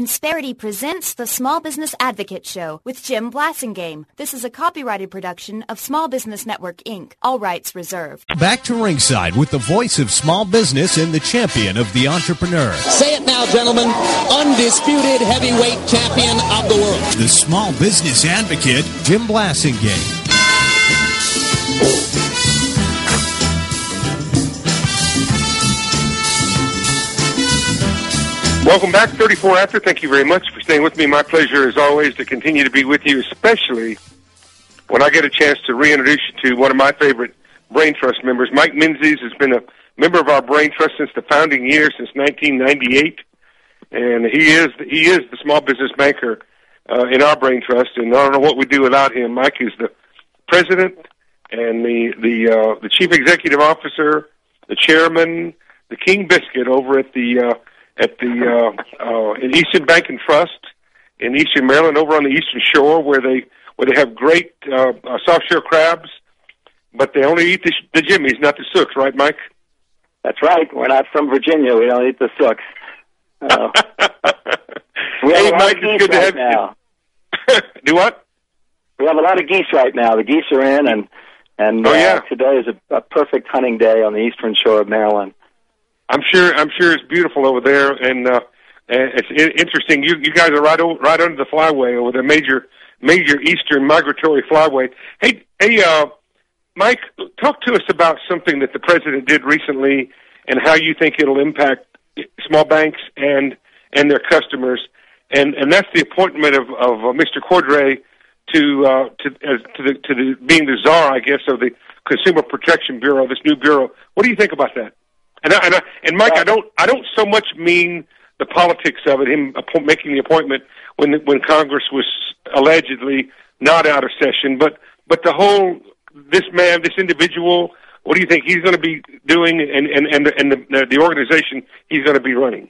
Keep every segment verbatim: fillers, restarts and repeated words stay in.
Insperity presents the Small Business Advocate Show with Jim Blasingame. This is a copyrighted production of Small Business Network, Incorporated. All rights reserved. Back to ringside with the voice of small business and the champion of the entrepreneur. Say it now, gentlemen. Undisputed heavyweight champion of the world. The Small Business Advocate, Jim Blasingame. Welcome back, thirty-four after. Thank you very much for staying with me. My pleasure, as always, to continue to be with you, especially when I get a chance to reintroduce you to one of my favorite Brain Trust members. Mike Menzies has been a member of our Brain Trust since the founding year, since nineteen ninety-eight, and he is he is the small business banker uh, in our Brain Trust. And I don't know what we do without him. Mike is the president and the the uh, the chief executive officer, the chairman, the King Biscuit over at the uh, at the uh, uh, in Eastern Bank and Trust in Eastern Maryland, over on the Eastern Shore, where they where they have great uh, uh, soft shell crabs, but they only eat the, the jimmies, not the sooks, right, Mike? That's right. We're not from Virginia. We don't eat the sooks. Uh, we hey, Mike, it's good to right have now. you. Do what? We have a lot of geese right now. The geese are in, and and oh, uh, yeah. today is a, a perfect hunting day on the Eastern Shore of Maryland. I'm sure. I'm sure it's beautiful over there, and uh, it's interesting. You you guys are right over, right under the flyway, over the major major eastern migratory flyway. Hey hey, uh, Mike, talk to us about something that the president did recently, and how you think it'll impact small banks and and their customers, and and that's the appointment of of uh, Mister Cordray to uh, to as to the to the being the czar, I guess, of the Consumer Protection Bureau, this new bureau. What do you think about that? And I, and, I, and Mike, I don't, I don't so much mean the politics of it. Him appo- making the appointment when when Congress was allegedly not out of session, but but the whole this man, this individual. What do you think he's going to be doing, and and and the, and the, the organization he's going to be running?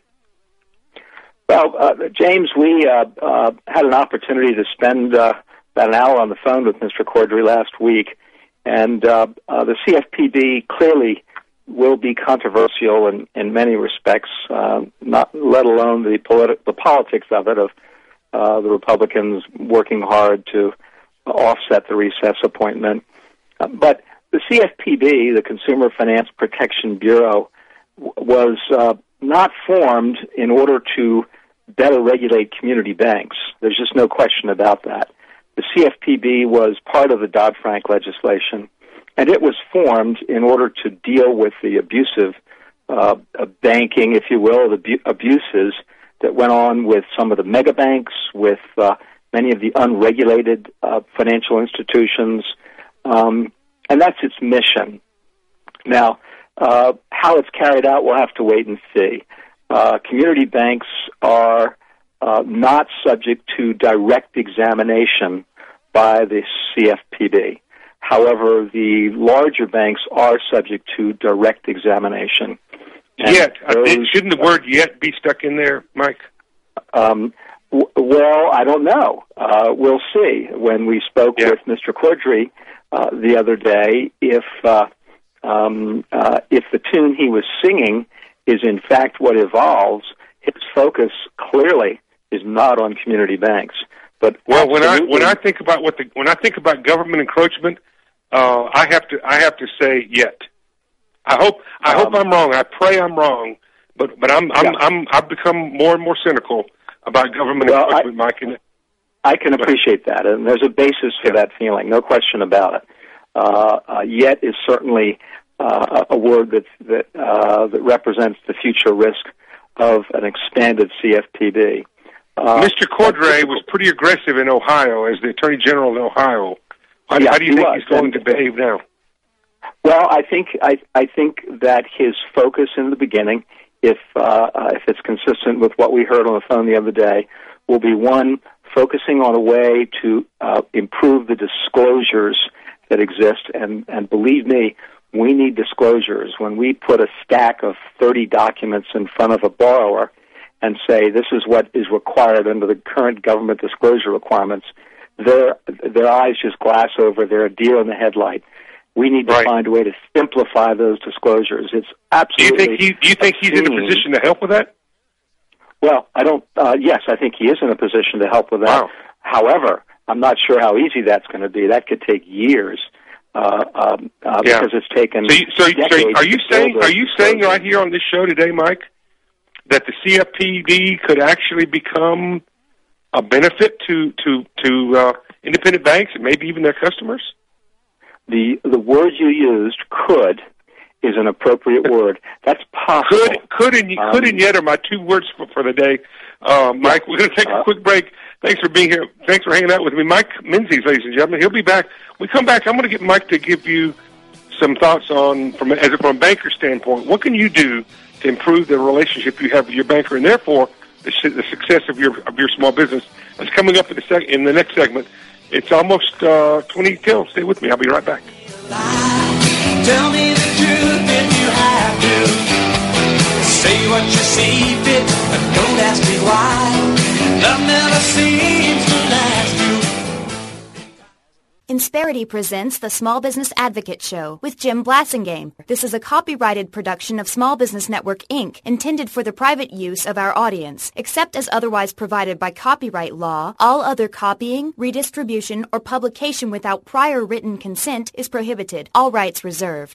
Well, uh, James, we uh, uh, had an opportunity to spend uh, about an hour on the phone with Mister Cordray last week, and uh, uh, the C F P B clearly will be controversial in, in many respects, uh, not let alone the politi- the politics of it, of uh, the Republicans working hard to offset the recess appointment. Uh, but the C F P B, the Consumer Finance Protection Bureau, w- was uh, not formed in order to better regulate community banks. There's just no question about that. The C F P B was part of the Dodd-Frank legislation, and it was formed in order to deal with the abusive uh, banking, if you will, the bu- abuses that went on with some of the mega banks, with uh, many of the unregulated uh, financial institutions, um, and that's its mission. Now, uh, how it's carried out, we'll have to wait and see. Uh, community banks are uh, not subject to direct examination by the C F P B. However, the larger banks are subject to direct examination. And yet, those, shouldn't the word "yet" be stuck in there, Mike? Um, w- well, I don't know. Uh, we'll see. When we spoke yeah. with Mister Cordray uh, the other day, if uh, um, uh, if the tune he was singing is in fact what evolves, his focus clearly is not on community banks. But well, when I when I think about what the when I think about government encroachment. Uh, I have to. I have to say yet. I hope. I um, hope I'm wrong. I pray I'm wrong. But but I'm I'm, yeah. I'm I've become more and more cynical about government well, encroachment, I, Mike. And, I can appreciate that, and there's a basis for that feeling. No question about it. Uh, uh, yet is certainly uh, a word that that uh, that represents the future risk of an expanded C F P B. Uh, Mister Cordray was pretty aggressive in Ohio as the Attorney General in Ohio. How, yeah, how do you he think was. he's going and, to behave now? Well, I think I, I think that his focus in the beginning, if uh, if it's consistent with what we heard on the phone the other day, will be one focusing on a way to uh, improve the disclosures that exist. And, and believe me, we need disclosures. When we put a stack of thirty documents in front of a borrower and say this is what is required under the current government disclosure requirements, their their eyes just glass over. They're a deer in the headlight. We need to right. find a way to simplify those disclosures. It's absolutely. Do you think he? Do you think he's in a position to help with that? Well, I don't. Uh, yes, I think he is in a position to help with that. Wow. However, I'm not sure how easy that's going to be. That could take years uh, um, uh, Yeah. because it's taken. So, you, so, you- so decades are you to saying build are those you saying programs. right here on this show today, Mike, that the C F P B could actually become a benefit to to to uh, independent banks and maybe even their customers? The the word you used, could, is an appropriate word. That's possible. Could could and Um, could and yet are my two words for, for the day. Uh, Mike, we're going to take a Uh, quick break. Thanks for being here. Thanks for hanging out with me, Mike Menzies, ladies and gentlemen. He'll be back. When we come back, I'm going to get Mike to give you some thoughts on, from as a, from a banker standpoint, what can you do to improve the relationship you have with your banker, and therefore the, su- the success of your of your small business. That's coming up in the sec- in the next segment. It's almost uh, twenty till. Stay with me. I'll be right back. Tell me the truth if you have to. Say what you see fit, but don't ask me why. Love never seems to last you. Insperity presents the Small Business Advocate Show with Jim Blasingame. This is a copyrighted production of Small Business Network, Incorporated, intended for the private use of our audience. Except as otherwise provided by copyright law, all other copying, redistribution, or publication without prior written consent is prohibited. All rights reserved.